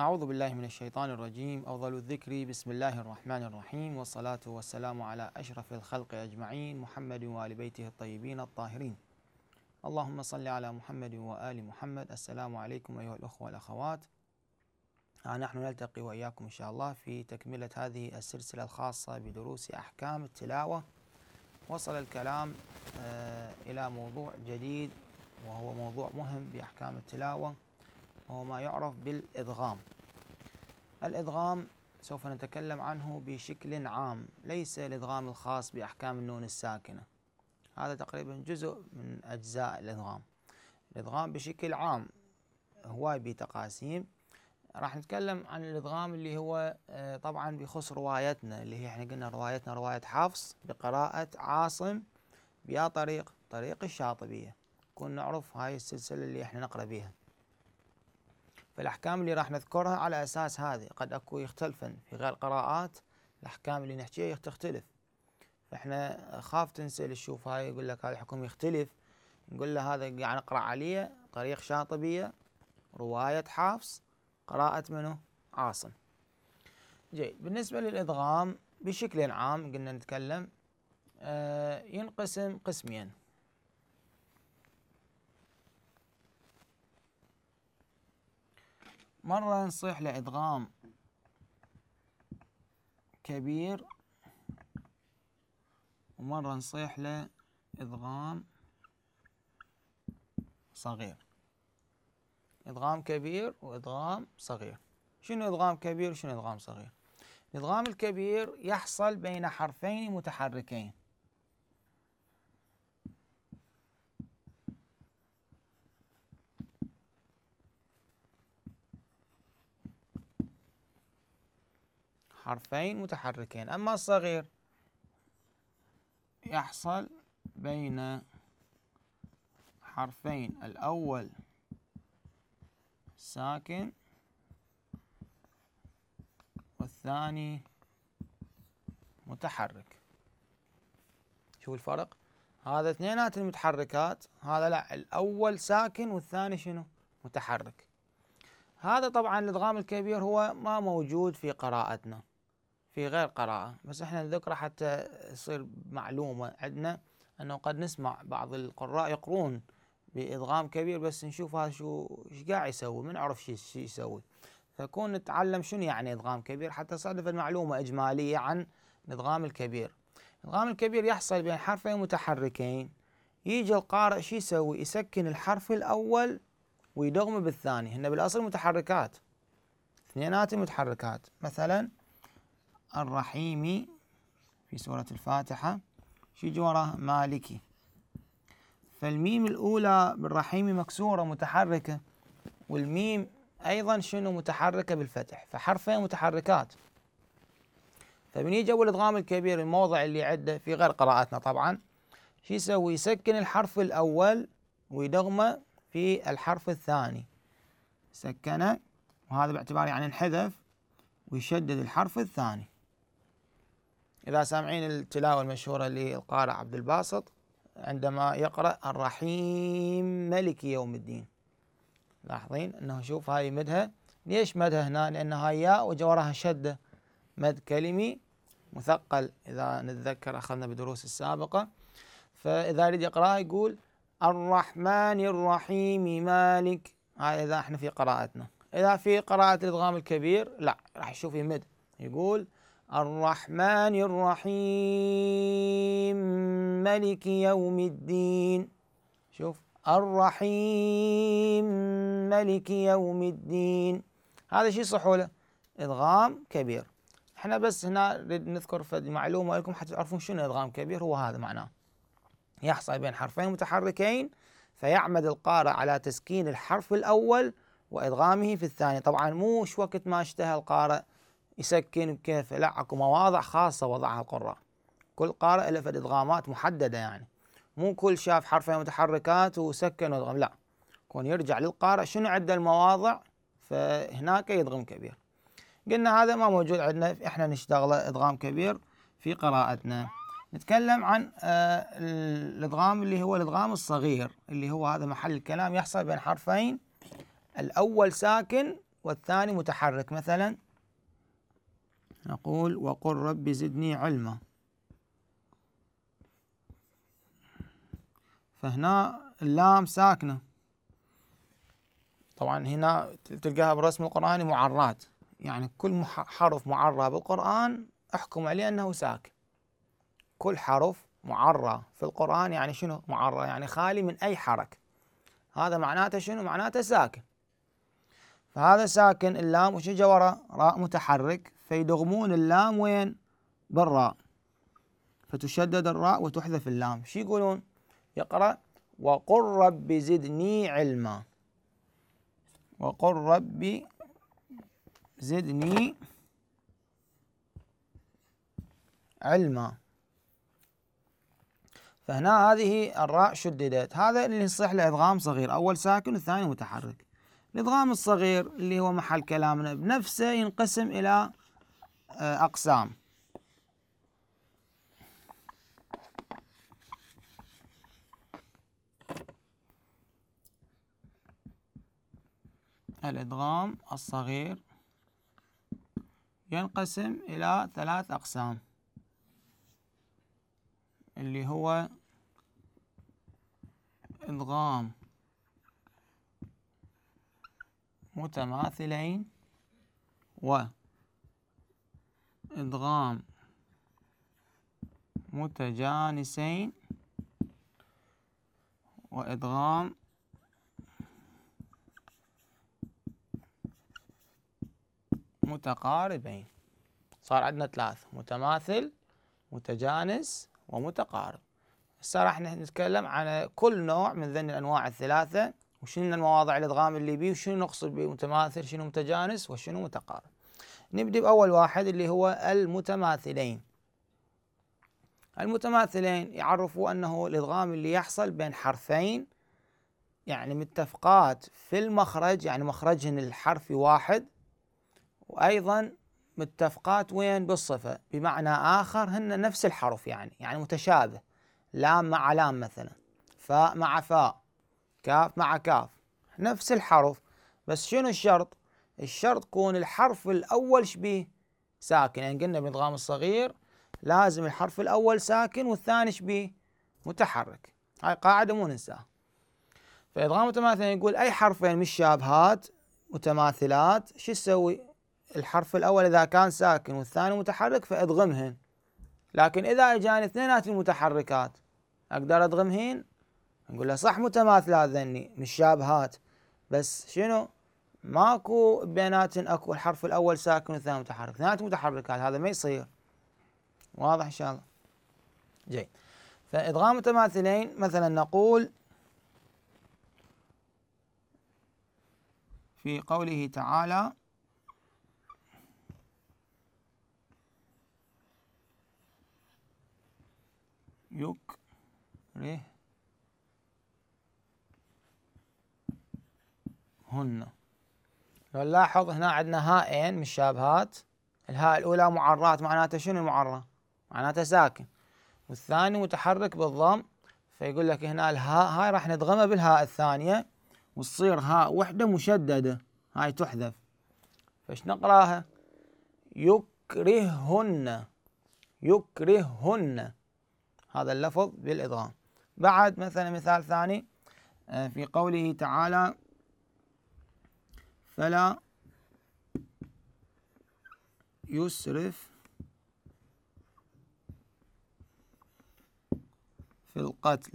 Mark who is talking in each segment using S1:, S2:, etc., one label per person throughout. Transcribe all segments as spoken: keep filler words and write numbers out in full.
S1: أعوذ بالله من الشيطان الرجيم. أفضل الذكر بسم الله الرحمن الرحيم، والصلاة والسلام على أشرف الخلق أجمعين، محمد وآل بيته الطيبين الطاهرين. اللهم صل على محمد وآل محمد. السلام عليكم أيها الأخوة والأخوات. نحن نلتقي وإياكم إن شاء الله في تكملة هذه السلسلة الخاصة بدروس أحكام التلاوة. وصل الكلام إلى موضوع جديد، وهو موضوع مهم بأحكام التلاوة، وهو ما يعرف بالإدغام. الإدغام سوف نتكلم عنه بشكل عام، ليس الإدغام الخاص بأحكام النون الساكنة، هذا تقريبا جزء من أجزاء الإدغام. الإدغام بشكل عام هواي بتقاسيم. راح نتكلم عن الإدغام اللي هو طبعا بيخص روايتنا، اللي هي احنا قلنا روايتنا رواية حفص بقراءة عاصم بيا طريق طريق الشاطبية، نكون نعرف هاي السلسلة اللي احنا نقرأ بيها. فالأحكام اللي راح نذكرها على أساس هذه قد أكو يختلفن في غير قراءات، الأحكام اللي نحكيها تختلف، فإحنا خاف تنسى تشوف هاي يقول لك هذا الحكم يختلف، نقول له هذا قاعد نقرأ عليه طريق شاطبية رواية حفص قراءة منه عاصم. جيد. بالنسبة للإدغام بشكل عام قلنا نتكلم آه ينقسم قسمين. مرة نصيح لإدغام كبير، ومرة نصيح لإدغام صغير. إدغام كبير وإدغام صغير. شنو إدغام كبير وشنو إدغام صغير؟ الإدغام الكبير يحصل بين حرفين متحركين، حرفين متحركين. أما الصغير يحصل بين حرفين، الأول ساكن والثاني متحرك. شوف الفرق، هذا اثنينات المتحركات، هذا لا، الأول ساكن والثاني شنو؟ متحرك. هذا طبعا الإدغام الكبير هو ما موجود في قراءتنا في غير قراءة، بس احنا نذكره حتى يصير معلومة عندنا انه قد نسمع بعض القراء يقرون بإدغام كبير، بس نشوف هذا شو ايش قاعد يسوي، ما نعرف شو شو يسوي، فكون نتعلم شنو يعني إدغام كبير حتى تصادف المعلومة إجمالية عن الإدغام الكبير. الإدغام الكبير يحصل بين حرفين متحركين، يجي القارئ شو يسوي؟ يسكن الحرف الأول ويدغمه بالثاني، هن بالأصل متحركات، اثنينات متحركات. مثلا الرحيم في سورة الفاتحة شو يجي وراه؟ مالكي، فالميم الأولى بالرحيم مكسورة متحركة، والميم أيضا شنو؟ متحركة بالفتح، فحرفين متحركات. فبنيجي أول إدغام الكبير الموضع اللي عنده في غير قراءاتنا طبعا شو يسوي؟ يسكن الحرف الأول ويدغمه في الحرف الثاني، سكنه، وهذا باعتبار يعني انحذف، ويشدد الحرف الثاني. إذا سامعين التلاوة المشهورة للقارئ عبد الباسط عندما يقرأ الرحيم ملك يوم الدين، لاحظين أنه شوف هاي مدها، ليش مدها هنا؟ لأن هاي ياء وجا وراها شدة، مد كلمي مثقل إذا نتذكر أخذنا بدروس السابقة. فإذا يريد يقرأ يقول الرحمن الرحيم مالك، هاي إذا احنا في قراءتنا. إذا في قراءة الإدغام الكبير لا، راح يشوف يمد، يقول الرحمن الرحيم ملك يوم الدين. شوف الرحيم ملك يوم الدين، هذا شيء صحوله إدغام كبير. احنا بس هنا نريد نذكر فد معلومة لكم حتى تعرفون شنو إدغام كبير. هو هذا معناه يحصل بين حرفين متحركين، فيعمد القارئ على تسكين الحرف الأول وإدغامه في الثاني. طبعا مو وقت ما اشتهى القارئ يسكن بكيف، لا، اكو مواضع خاصة وضعها القراء، كل قارئ له فد إدغامات محددة، يعني مو كل شاف حرفين متحركات وسكن وادغم، لا، كون يرجع للقارئ شنو عنده المواضع، فهناك يدغم كبير. قلنا هذا ما موجود عندنا، احنا نشتغله إدغام كبير في قراءتنا. نتكلم عن آه الإدغام اللي هو الإدغام الصغير، اللي هو هذا محل الكلام، يحصل بين حرفين، الأول ساكن والثاني متحرك. مثلا نقول وقل رب زدني علما، فهنا اللام ساكنة. طبعا هنا تلقاها بالرسم القرآني معرات، يعني كل حرف معرى بالقرآن احكم عليه أنه ساكن. كل حرف معرى في القرآن يعني شنو معرى؟ يعني خالي من أي حركة، هذا معناته شنو؟ معناته ساكن. فهذا ساكن اللام، وش جا ورا؟ راء متحرك، فيدغمون اللام وين؟ بالراء، فتشدد الراء وتحذف اللام. شو يقولون؟ يقرأ وقل رب زدني علما، وقل ربي زدني علما. فهنا هذه الراء شددت. هذا اللي يصح له ادغام صغير، اول ساكن والثاني متحرك. الادغام الصغير اللي هو محل كلامنا بنفسه ينقسم الى اقسام. الادغام الصغير ينقسم الى ثلاث اقسام، اللي هو ادغام متماثلين، وادغام متجانسين، وادغام متقاربين. صار عندنا ثلاث: متماثل، متجانس، ومتقارب. هسه راح نتكلم عن كل نوع من ذني الانواع الثلاثه، وشنو المواضع الادغام اللي بيه، وشنو نقصد بمتماثل، شنو متجانس، وشنو متقارب. نبدأ بأول واحد اللي هو المتماثلين. المتماثلين يعرفوا أنه الإدغام اللي يحصل بين حرفين يعني متفقات في المخرج، يعني مخرجهن الحرفي واحد، وأيضا متفقات وين؟ بالصفة، بمعنى آخر هن نفس الحرف، يعني يعني متشابه، لام مع لام مثلا، فاء مع فاء، كاف مع كاف، نفس الحرف. بس شنو الشرط؟ الشرط يكون الحرف الأول شبيه؟ ساكن. يعني قلنا بالإدغام الصغير لازم الحرف الأول ساكن والثاني شبيه؟ متحرك. هاي قاعدة مو ننساها. فإدغام متماثلين يقول أي حرفين مشابهات متماثلات شو تسوي؟ الحرف الأول إذا كان ساكن والثاني متحرك فأدغمهن. لكن إذا اجاني اثنينات المتحركات أقدر أدغمهن؟ نقول له صح متماثلات ذني مشابهات، بس شنو؟ ماكو بيناتن اكو الحرف الاول ساكن والثاني متحرك، اثنينات متحركات، هذا ما يصير. واضح ان شاء الله؟ جيد. فادغام متماثلين مثلا نقول في قوله تعالى يكرههن. لو نلاحظ هنا عندنا هائين مشابهات، الهاء الأولى معرات، معناته شنو المعرة؟ معناته ساكن، والثاني متحرك بالضم، فيقول لك هنا الهاء هاي راح ندغمها بالهاء الثانية وتصير هاء وحدة مشددة، هاي تحذف. فايش نقراها؟ يكرههن، يكرههن، هذا اللفظ بالإدغام. بعد مثلا مثال ثاني في قوله تعالى فلا يسرف في القتل.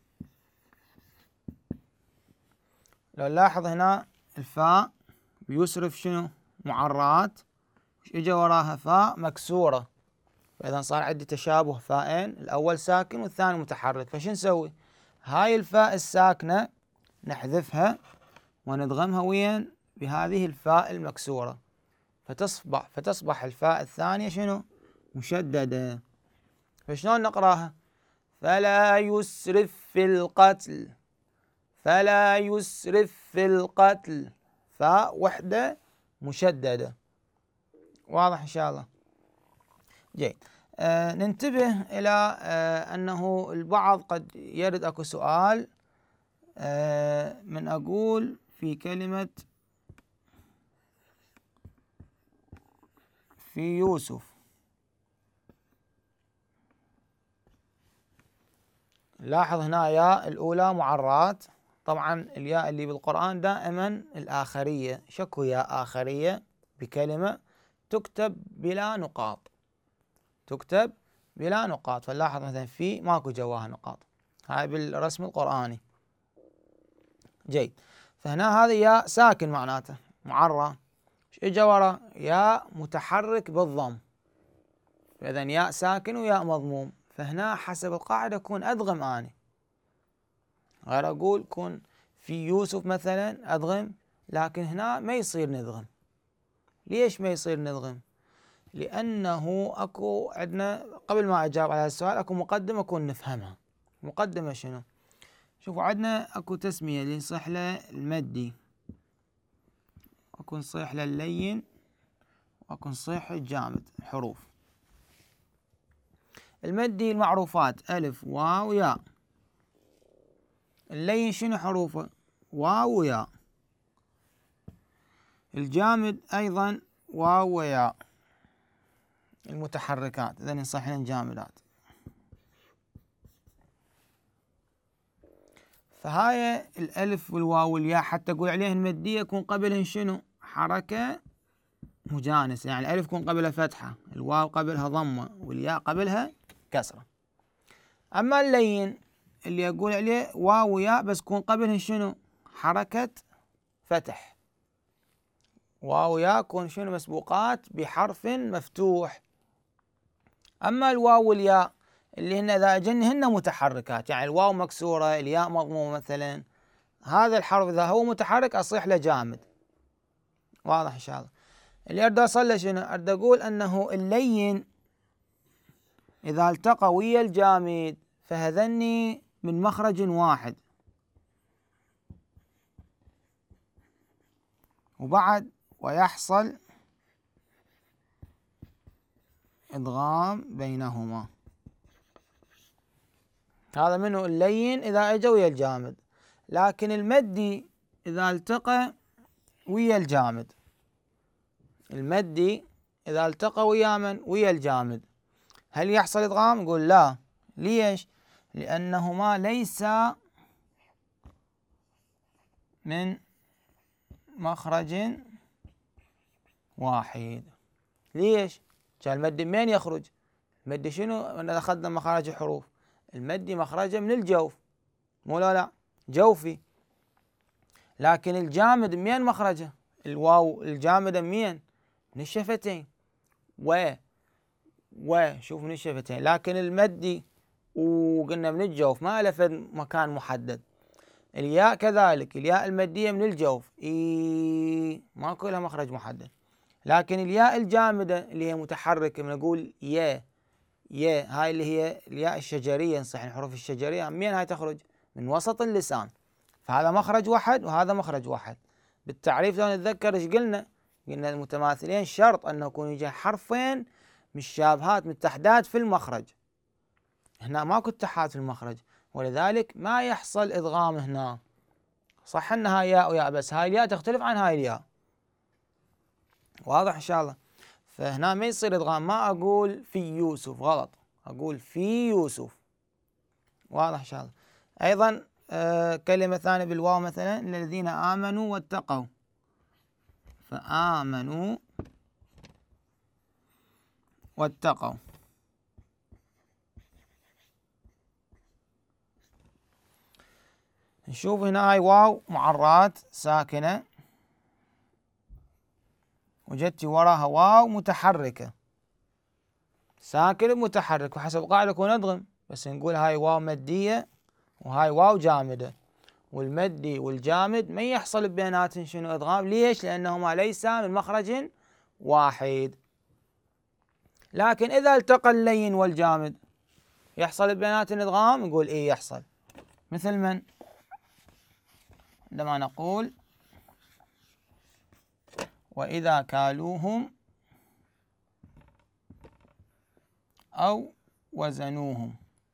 S1: لو نلاحظ هنا الفاء بيسرف شنو؟ معرات، ايش اجى وراها؟ فاء مكسورة، فإذا صار عندي تشابه فاءين، الأول ساكن والثاني متحرك. فش نسوي؟ هاي الفاء الساكنة نحذفها وندغمها وين؟ بهذه الفاء المكسورة، فتصبح فتصبح الفاء الثانية شنو؟ مشددة. فشلون نقراها؟ فلا يسرف في القتل، فلا يسرف في القتل، فاء وحدة مشددة. واضح إن شاء الله؟ جيد. آه ننتبه إلى آه أنه البعض قد يرد أكو سؤال آه من أقول في كلمة في يوسف. لاحظ هنا ياء الأولى معرات، طبعا الياء اللي بالقرآن دائما الآخرية، شكو ياء آخرية بكلمة تكتب بلا نقاط، تكتب بلا نقاط، فنلاحظ مثلا في ماكو جواها نقاط، هاي بالرسم القرآني. جيد، فهنا هذا ياء ساكن معناته معرة، ايش اجا ورا؟ ياء متحرك بالضم، فإذا ياء ساكن وياء مضموم، فهنا حسب القاعدة أكون أدغم أني، غير أقول كن في يوسف مثلا أدغم، لكن هنا ما يصير ندغم. ليش ما يصير ندغم؟ لأنه أكو عندنا قبل ما أجاوب على السؤال أكو مقدمة أكون نفهمها. مقدمة شنو؟ شوفوا عندنا أكو تسمية اللي يصح له المدي، أكو نصيح له اللين، وأكو نصيح الجامد حروف. المدي المعروفات ألف واو ياء، اللين شنو حروفه؟ واو وياء، الجامد أيضا واو وياء، المتحركات إذا نصح لنا الجامدات. فهاي الألف والواو والياء حتى أقول عليهن مدية يكون قبلهن شنو؟ حركة مجانسة، يعني الألف يكون قبلها فتحة، الواو قبلها ضمة، والياء قبلها كسرة. أما اللين اللي أقول عليه واو وياء بس يكون قبلهن شنو؟ حركة فتح، واو وياء يكون شنو؟ مسبوقات بحرف مفتوح. أما الواو والياء اللي هن إذا أجنهن متحركات، يعني الواو مكسورة الياء مضمومة مثلا، هذا الحرف إذا هو متحرك أصيح له جامد. واضح إن شاء الله؟ اللي أريد أوصل له شنو؟ أريد أقول أنه اللين إذا التقى ويا الجامد فهذني من مخرج واحد، وبعد ويحصل إدغام بينهما. هذا منه اللين إذا أجى ويا الجامد، لكن المدي إذا التقى ويا الجامد، المدي إذا التقى ويا من؟ ويا الجامد، هل يحصل إدغام؟ نقول لا. ليش؟ لأنهما ليس من مخرج واحد. ليش؟ كان المد منين يخرج؟ المد شنو؟ إذا أخذنا مخارج الحروف، المد مخرجه من الجوف، مو لا لا جوفي، لكن الجامد منين مخرجه؟ الواو الجامدة منين؟ من الشفتين، و و شوف من الشفتين، لكن المدي وقلنا من الجوف ما له مكان محدد. الياء كذلك، الياء المدية من الجوف، إي ماكو لها مخرج محدد. لكن الياء الجامدة اللي هي متحركة، من أقول يا يا، هاي اللي هي الياء الشجرية، نصح الحروف الشجرية، منين هاي تخرج؟ من وسط اللسان، فهذا مخرج واحد وهذا مخرج واحد. بالتعريف لو نتذكر ايش قلنا؟ قلنا المتماثلين شرط أنه يكون يجي حرفين متشابهات متحدات في المخرج، هنا ماكو اتحاد في المخرج، ولذلك ما يحصل إدغام هنا. صح أن هاي ياء وياء، بس هاي الياء تختلف عن هاي الياء. واضح إن شاء الله؟ فهنا ما يصير إدغام، ما أقول في يوسف، غلط، أقول في يوسف. واضح إن شاء الله؟ أيضا آه كلمة ثانية بالواو مثلا، الذين آمنوا واتقوا، فآمنوا واتقوا، نشوف هنا هاي واو معرات ساكنة وجدت وراها واو متحركة، ساكن متحرك، وحسب القاعدة يكون أدغم، بس نقول هاي واو مدية وهاي واو جامدة، والمدي والجامد ما يحصل بيناتهم شنو؟ إدغام. ليش؟ لأنهما ليس من مخرج واحد. لكن إذا التقى اللين والجامد يحصل بيناتهم إدغام، نقول إيه يحصل. مثل من؟ عندما نقول وإذا كالوهم أو وزنوهم،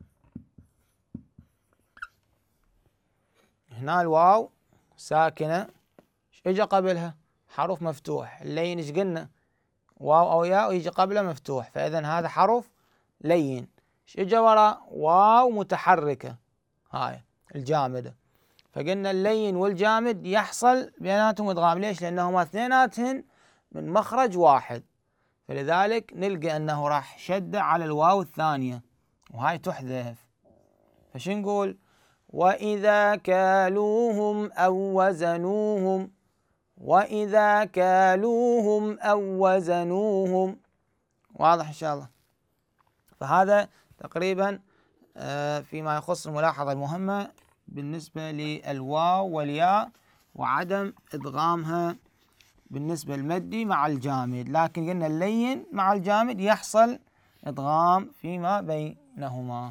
S1: هنا الواو ساكنة، ايش اجى قبلها؟ حرف مفتوح. اللين ايش قلنا؟ واو أو ياء ويجي قبله مفتوح، فإذا هذا حرف لين. ايش اجى ورا؟ واو متحركة هاي الجامدة. فقلنا اللين والجامد يحصل بيناتهم ادغام. ليش؟ لأنهما اثنيناتهن من مخرج واحد، فلذلك نلقى أنه راح شد على الواو الثانية وهاي تحذف. فش نقول؟ وإذا كالوهم أو وزنوهم، وإذا كالوهم أو وزنوهم. واضح إن شاء الله؟ فهذا تقريبا فيما يخص الملاحظة المهمة بالنسبة للواو والياء وعدم إدغامها بالنسبة المدي مع الجامد. لكن قلنا اللين مع الجامد يحصل إدغام فيما بينهما.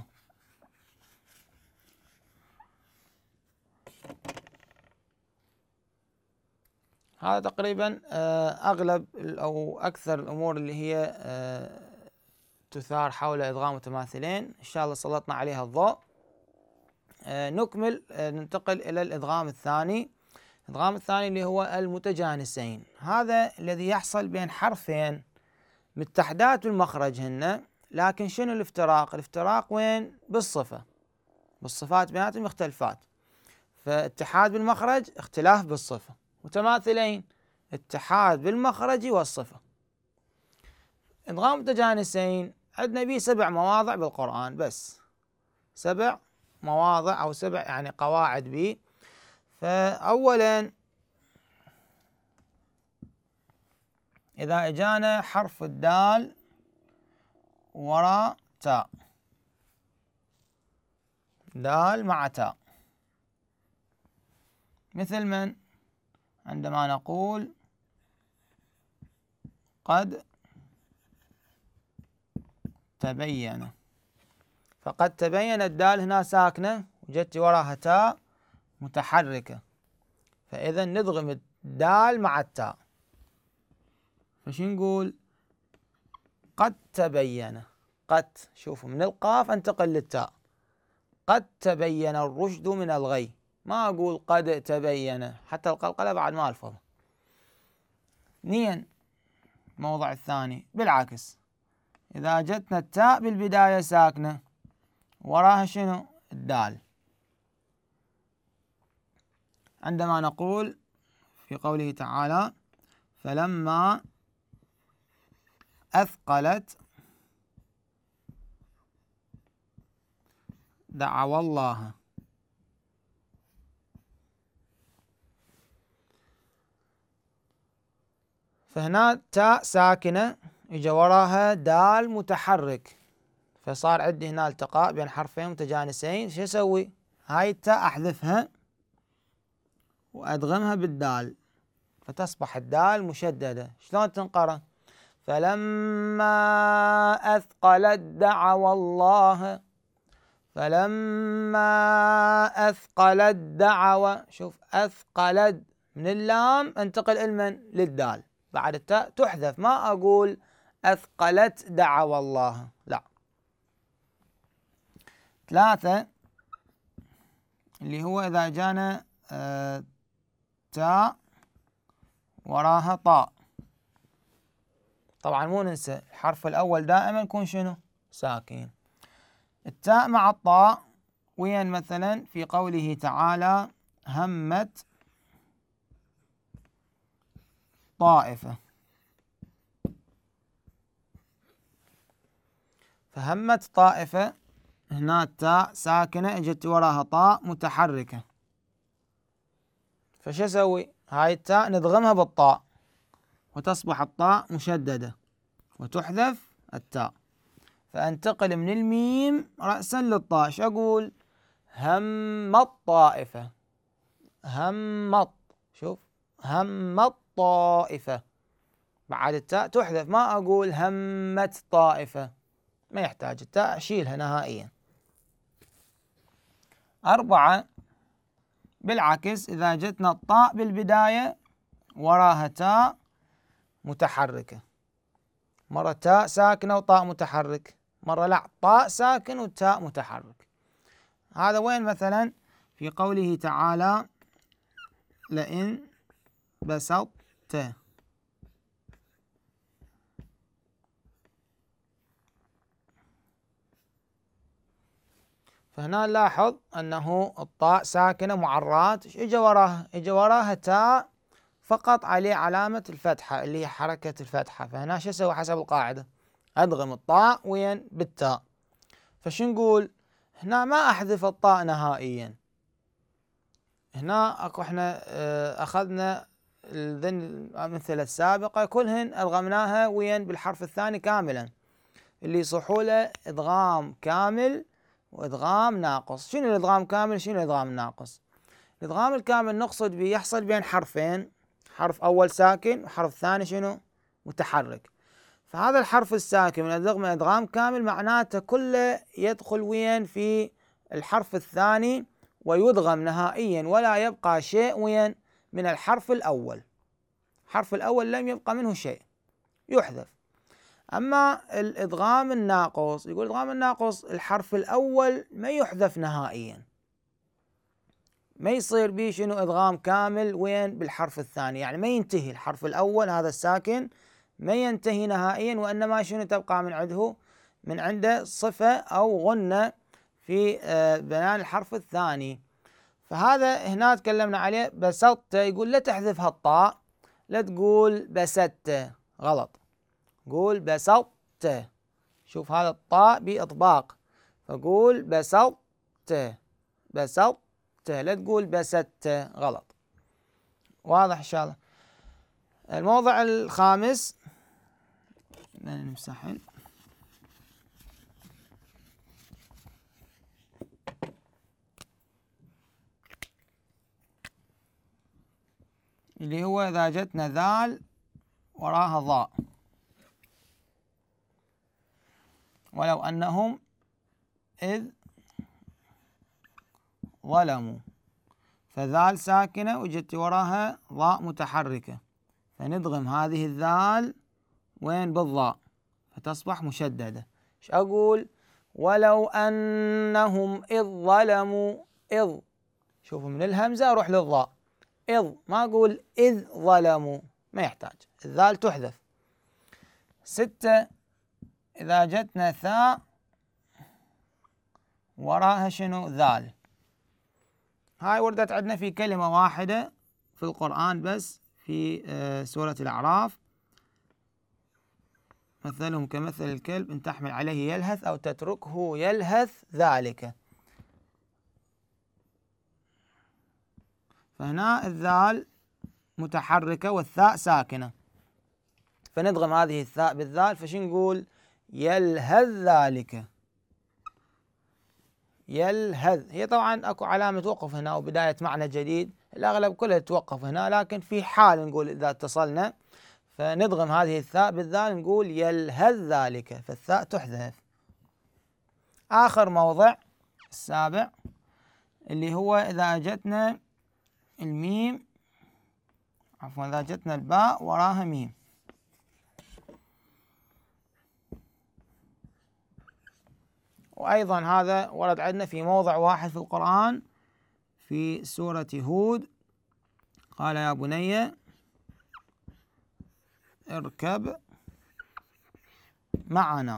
S1: هذا تقريبا أغلب أو أكثر الأمور اللي هي تثار حول إدغام متماثلين، إن شاء الله سلطنا عليها الضوء. نكمل، ننتقل إلى الإدغام الثاني. الإدغام الثاني اللي هو المتجانسين، هذا الذي يحصل بين حرفين متحدات بالمخرج هن، لكن شنو الافتراق؟ الافتراق وين؟ بالصفة، بالصفات بيناتهم مختلفات. فاتحاد بالمخرج، اختلاف بالصفة. متماثلين، اتحاد بالمخرج والصفة. إدغام متجانسين عندنا به سبع مواضع بالقرآن، بس سبع مواضع أو سبع يعني قواعد به. فأولا إذا اجانا حرف الدال وراء تاء، دال مع تاء، مثل من؟ عندما نقول قد تبين، فقد تبين الدال هنا ساكنة وجت وراها تاء متحركة، فإذا ندغم الدال مع التاء. فش نقول؟ قد تبين. قد، شوفوا من القاف انتقل للتاء. قد تبين الرشد من الغي، ما أقول قد تبين، حتى القلقلة بعد ما ألفظ. اثنين، الموضع الثاني بالعكس، إذا جتنا التاء بالبداية ساكنة وراها شنو؟ الدال. عندما نقول في قوله تعالى فلما أثقلت دعوا الله، فهنا تاء ساكنة اجا وراها دال متحرك، فصار عندي هنا التقاء بين حرفين متجانسين. شو اسوي؟ هاي التاء احذفها وادغمها بالدال، فتصبح الدال مشددة. شلون تنقرأ؟ فلما أثقلت دعوا الله، فلما أثقلت دعوا. شوف أثقلت من اللام انتقل المن للدال، بعد التاء تحذف، ما أقول أثقلت دعوا الله، لا. ثلاثة، اللي هو إذا جانا آه تاء وراها طاء، طبعا مو ننسى الحرف الأول دائما يكون شنو؟ ساكن. التاء مع الطاء وين؟ مثلا في قوله تعالى همت طائفة، فهمت طائفة هنا التاء ساكنة اجت وراها طاء متحركة، فش اسوي؟ هاي التاء ندغمها بالطاء وتصبح الطاء مشددة وتحذف التاء، فانتقل من الميم رأسا للطاء. شو اقول؟ همت طائفة، همت، شوف همت طائفة، بعد التاء تحذف، ما اقول همت طائفة، ما يحتاج التاء اشيلها نهائيا. أربعة، بالعكس إذا جتنا الطاء بالبداية وراها تاء متحركة، مرة تاء ساكنة وطاء متحرك، مرة لا طاء ساكن وتاء متحرك. هذا وين؟ مثلا في قوله تعالى لئن بسطت فهنا نلاحظ أنه الطاء ساكنة معرات، ايش اجى وراها؟ اجى وراها تاء فقط عليه علامة الفتحة اللي هي حركة الفتحة. فهنا شو اسوي حسب القاعدة؟ أدغم الطاء وين؟ بالتاء. فشو نقول؟ هنا ما أحذف الطاء نهائيا. هنا اكو احنا أخذنا الأمثلة السابقة كلهن أدغمناها وين؟ بالحرف الثاني كاملا، اللي يصحوا له إدغام كامل وإدغام ناقص. شنو الإدغام كامل؟ شنو الإدغام الناقص؟ الإدغام الكامل نقصد به يحصل بين حرفين، حرف أول ساكن وحرف ثاني شنو؟ متحرك. فهذا الحرف الساكن من أدغم إدغام كامل معناته كله يدخل وين؟ في الحرف الثاني ويدغم نهائيا، ولا يبقى شيء وين؟ من الحرف الأول. الحرف الأول لم يبقى منه شيء، يحذف. أما الإدغام الناقص، يقول الإدغام الناقص الحرف الأول ما يحذف نهائيا، ما يصير به شنو؟ إدغام كامل وين؟ بالحرف الثاني، يعني ما ينتهي الحرف الأول هذا الساكن ما ينتهي نهائيا، وإنما شنو؟ تبقى من عنده من عنده صفة أو غنة في بيان الحرف الثاني. فهذا هنا تكلمنا عليه. بسطت يقول لا تحذف هالطاء، لا تقول بسطت، غلط، قول بسطت. شوف هذا الطاء بإطباق، فقول بسطت، بسطت، لا تقول بسطت، غلط. واضح إن شاء الله. الموضع الخامس نمسحن، اللي هو إذا جتنا ذال وراها ضاء، ولو أنهم إذ ظلموا، فذال ساكنة وجت وراها ضاء متحركة، فندغم هذه الذال وين؟ بالضاء، فتصبح مشددة. ايش أقول؟ ولو أنهم إذ ظلموا، إذ، شوفوا من الهمزة أروح للضاء، إذ، ما أقول إذ ظلموا، ما يحتاج، الذال تحذف. ستة، إذا جتنا ثاء وراها شنو؟ ذال. هاي وردت عندنا في كلمة واحدة في القرآن بس، في سورة الأعراف، مثلهم كمثل الكلب إن تحمل عليه يلهث أو تتركه يلهث ذلك. فهنا الذال متحركة والثاء ساكنة، فندغم هذه الثاء بالذال، فشو نقول؟ يلهث ذلك، يلهث. هي طبعا اكو علامة وقف هنا وبداية معنى جديد، الأغلب كلها توقف هنا، لكن في حال نقول إذا اتصلنا فندغم هذه الثاء بالذال نقول يلهث ذلك، فالثاء تحذف. آخر موضع السابع اللي هو إذا أجتنا الميم، عفوا إذا أجتنا الباء وراها ميم، وأيضا هذا ورد عندنا في موضع واحد في القرآن في سورة هود، قال يا بني اركب معنا.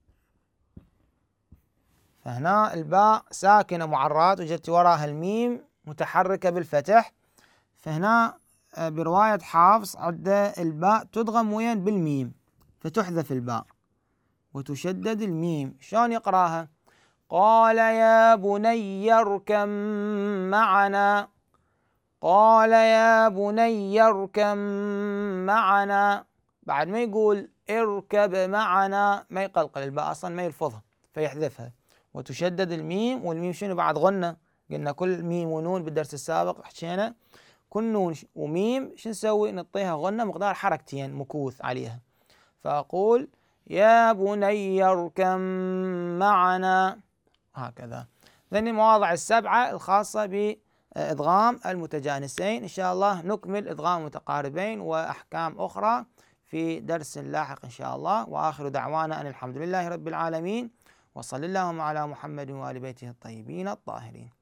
S1: فهنا الباء ساكنة معرات وجت وراها الميم متحركة بالفتح، فهنا برواية حافص عدة الباء تدغم وين؟ بالميم، فتحذف الباء وتشدد الميم. شلون يقراها؟ قال يا بني اركب معنا، قال يا بني اركب معنا، بعد ما يقول اركب معنا ما يقلقل الباء أصلا، ما يلفظها فيحذفها وتشدد الميم. والميم شنو؟ بعد غنة، قلنا كل ميم ونون بالدرس السابق حكينا، كل نون وميم شو نسوي؟ نعطيها غنة مقدار حركتين مكوث عليها، فأقول يا بني اركب معنا، هكذا. ذني المواضع السبعة الخاصة بإدغام المتجانسين. إن شاء الله نكمل إدغام المتقاربين وأحكام أخرى في درس لاحق إن شاء الله. وآخر دعوانا أن الحمد لله رب العالمين، وصلى اللهم على محمد وآل بيته الطيبين الطاهرين.